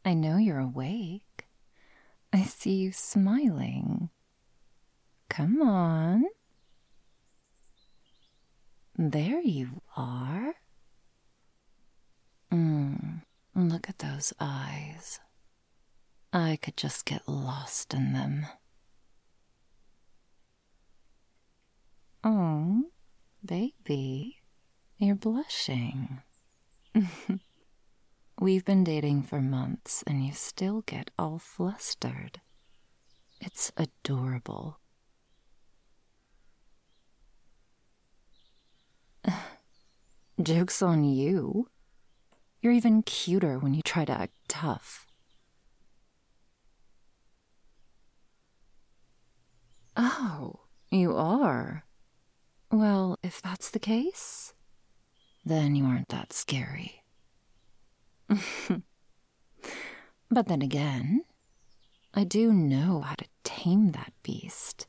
I know you're awake. I see you smiling. Come on. There you are. Look at those eyes. I could just get lost in them. Oh, baby, you're blushing. We've been dating for months and you still get all flustered. It's adorable. Joke's on you. You're even cuter when you try to act tough. Oh, you are? Well, if that's the case, then you aren't that scary. But then again, I do know how to tame that beast.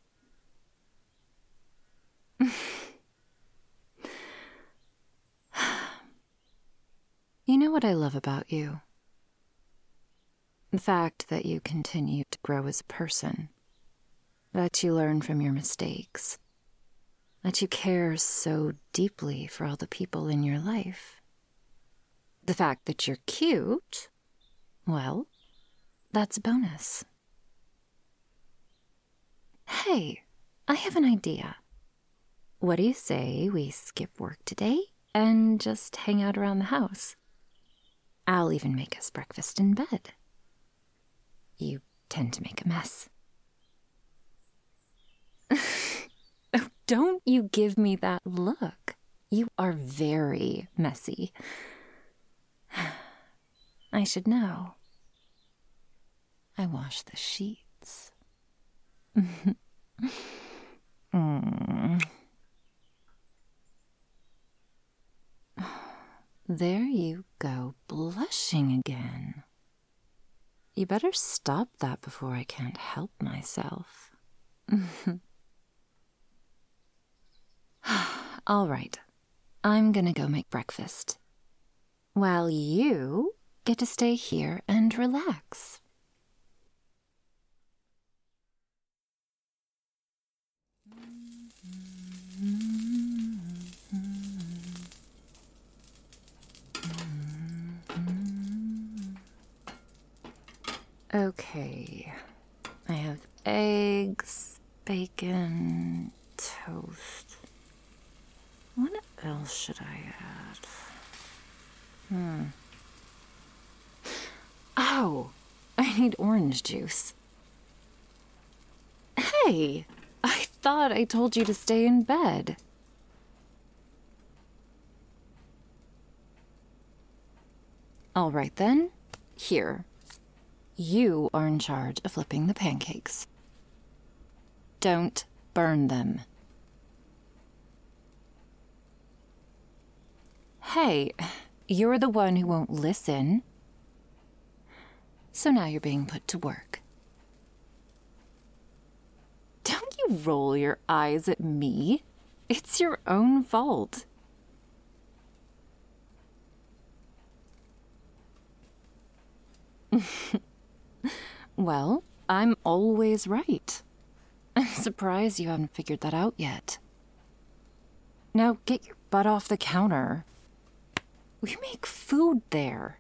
You know what I love about you? The fact that you continue to grow as a person, that you learn from your mistakes, that you care so deeply for all the people in your life. The fact that you're cute, well, that's a bonus. Hey, I have an idea. What do you say we skip work today and just hang out around the house? I'll even make us breakfast in bed. You tend to make a mess. Oh, don't you give me that look. You are very messy. I should know. I wash the sheets. There you go, blushing again. You better stop that before I can't help myself. All right, I'm gonna go make breakfast, while you get to stay here and relax. Okay, I have eggs, bacon, toast. What else should I add? Oh, I need orange juice. Hey, I thought I told you to stay in bed. All right then, here. You are in charge of flipping the pancakes. Don't burn them. Hey, you're the one who won't listen. So now you're being put to work. Don't you roll your eyes at me. It's your own fault. Well, I'm always right. I'm surprised you haven't figured that out yet. Now get your butt off the counter. We make food there.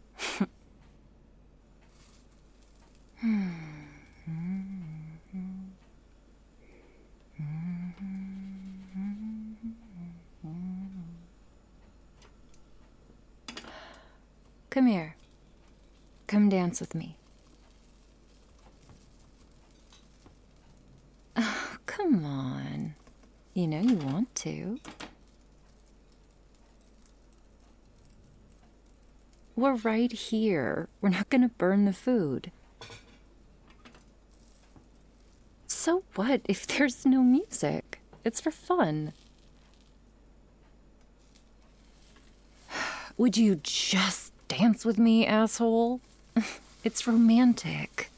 Come here. Come dance with me. Oh, come on. You know you want to. We're right here. We're not gonna burn the food. So what if there's no music? It's for fun. Would you just dance with me, asshole? It's romantic.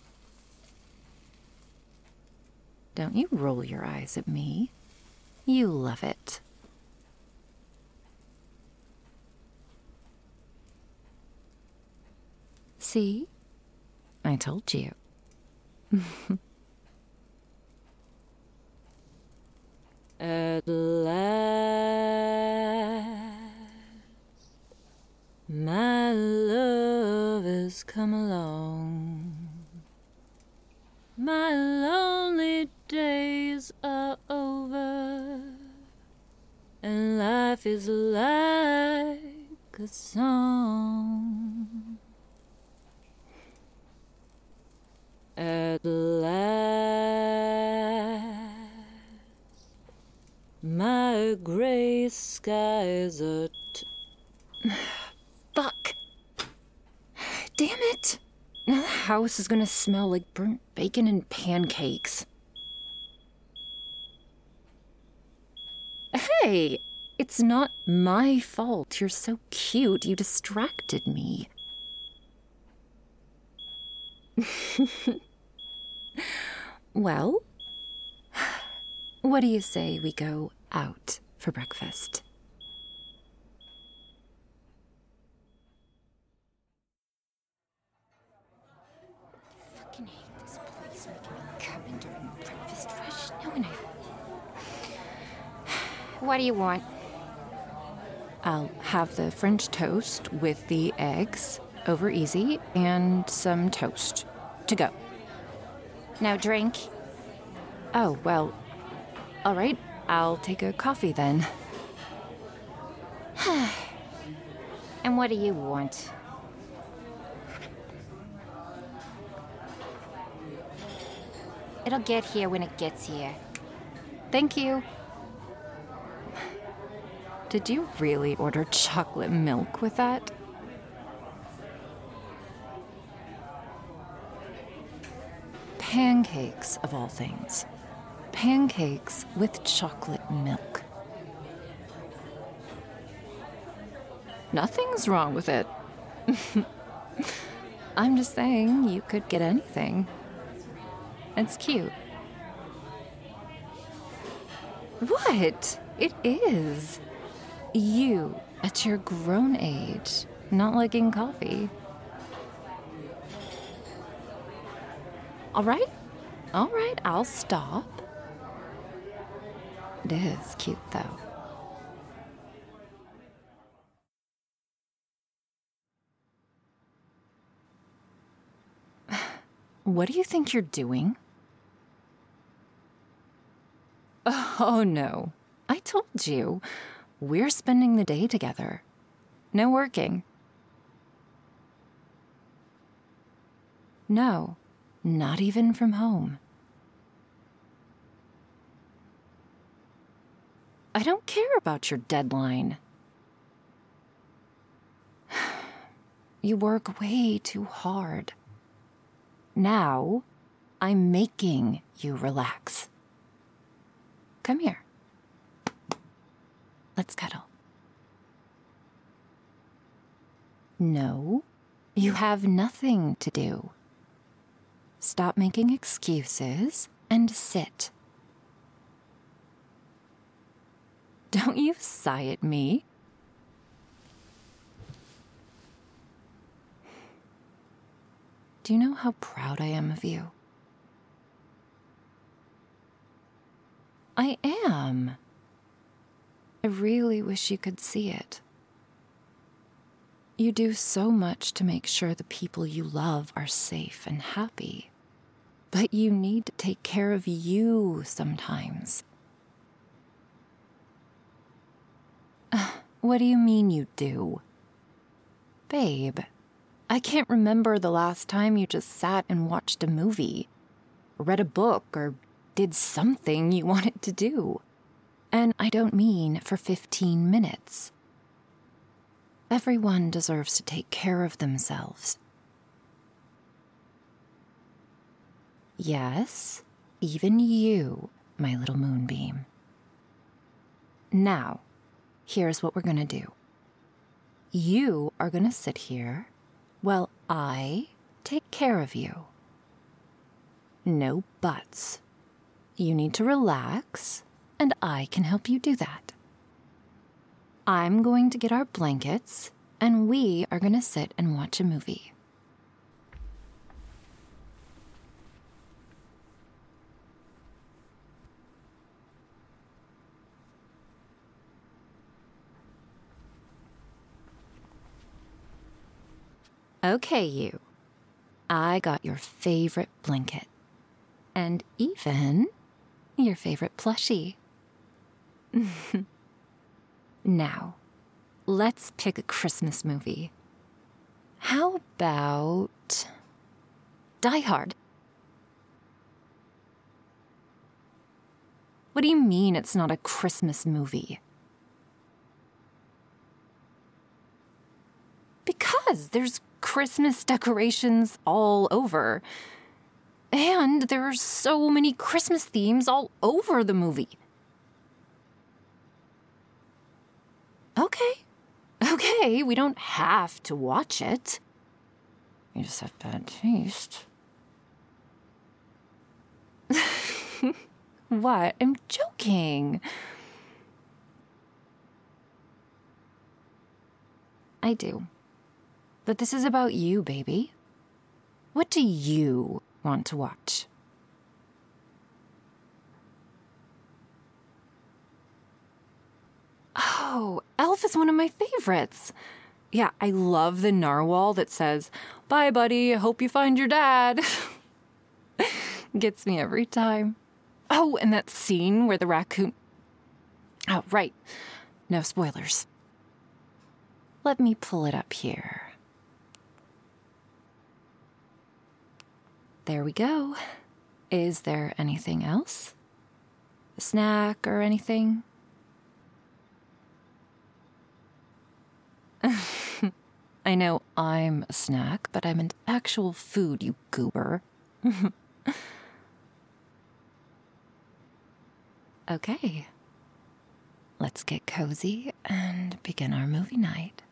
Don't you roll your eyes at me. You love it. See? I told you. At last, my love has come along. My lonely days are over, and life is like a song. At last, my gray skies are Fuck. Damn it. Now the house is gonna smell like burnt bacon and pancakes. Hey, it's not my fault. You're so cute. You distracted me. Well, what do you say we go out for breakfast? I fucking hate this place making me come in during breakfast rush. No, and What do you want? I'll have the French toast with the eggs over easy and some toast to go. No drink? Oh, well, all right. I'll take a coffee then. And what do you want? It'll get here when it gets here. Thank you. Did you really order chocolate milk with that? Pancakes, of all things. Pancakes with chocolate milk. Nothing's wrong with it. I'm just saying you could get anything. It's cute. What? It is. You, at your grown age, not liking coffee. All right, I'll stop. It is cute, though. What do you think you're doing? Oh, no. I told you. We're spending the day together. No working. No, not even from home. I don't care about your deadline. You work way too hard. Now, I'm making you relax. Come here. Let's cuddle. No, you have nothing to do. Stop making excuses and sit. Don't you sigh at me. Do you know how proud I am of you? I am. I really wish you could see it. You do so much to make sure the people you love are safe and happy. But you need to take care of you sometimes. What do you mean you do? Babe, I can't remember the last time you just sat and watched a movie, or read a book, or did something you wanted to do. And I don't mean for 15 minutes. Everyone deserves to take care of themselves. Yes, even you, my little moonbeam. Now, here's what we're gonna do. You are gonna sit here while I take care of you. No buts. You need to relax, and I can help you do that. I'm going to get our blankets, and we are going to sit and watch a movie. Okay, you. I got your favorite blanket. And even your favorite plushie. Now, let's pick a Christmas movie. How about Die Hard? What do you mean it's not a Christmas movie? Because there's Christmas decorations all over. And there are so many Christmas themes all over the movie. Okay, we don't have to watch it. You just have bad taste. What? I'm joking. I do. But this is about you, baby. What do you want to watch? Oh, Elf is one of my favorites. Yeah, I love the narwhal that says, "Bye, buddy, I hope you find your dad." Gets me every time. Oh, and that scene where the raccoon... Oh, right. No spoilers. Let me pull it up here. There we go. Is there anything else? A snack or anything? I know I'm a snack, but I'm an actual food, you goober. Okay. Let's get cozy and begin our movie night.